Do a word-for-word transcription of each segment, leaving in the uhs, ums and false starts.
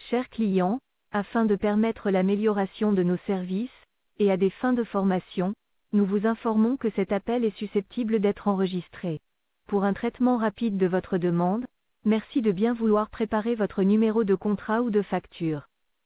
Chers clients, afin de permettre l'amélioration de nos services, et à des fins de formation, nous vous informons que cet appel est susceptible d'être enregistré. Pour un traitement rapide de votre demande, merci de bien vouloir préparer votre numéro de contrat ou de facture.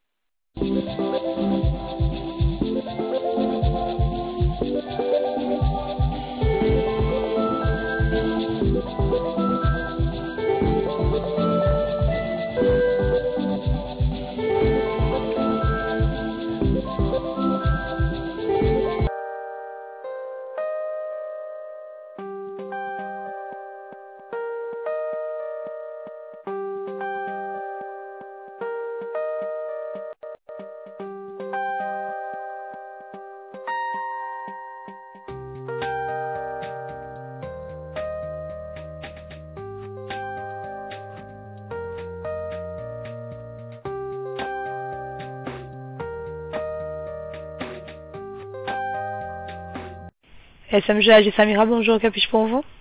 S M G A G Samira, bonjour, que puis-je pour vous?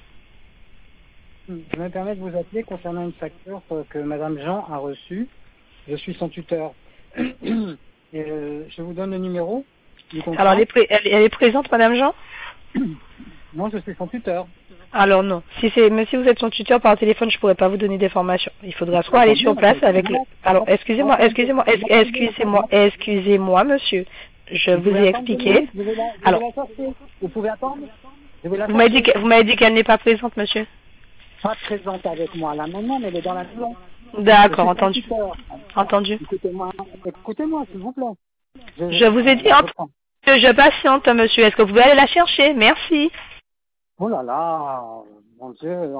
Je me permets de vous appeler concernant une facture que Madame Jean a reçue. Je suis son tuteur. Et euh, je vous donne le numéro du contrat. Alors, elle est, pré- elle, elle est présente, Madame Jean? Non, je suis son tuteur. Alors non, si c'est, mais si vous êtes son tuteur par téléphone, je pourrais pas vous donner d'informations. Il faudra soit aller sur place avec le. Alors, excusez-moi, excusez-moi, es- excusez-moi, excusez-moi, monsieur. Je vous ai expliqué. Alors, Vous pouvez attendre. Je vais la vous m'avez dit chercher. que- vous m'avez dit qu'elle n'est pas présente, monsieur. Pas présente avec moi là maintenant, mais elle est dans la maison. D'accord, Je suis son entendu. tuteur. Entendu. Écoutez-moi, écoutez-moi, s'il vous plaît. Je vous ai dit, en- je patiente, monsieur. Est-ce que vous pouvez aller la chercher? Merci. Oh là là, mon Dieu.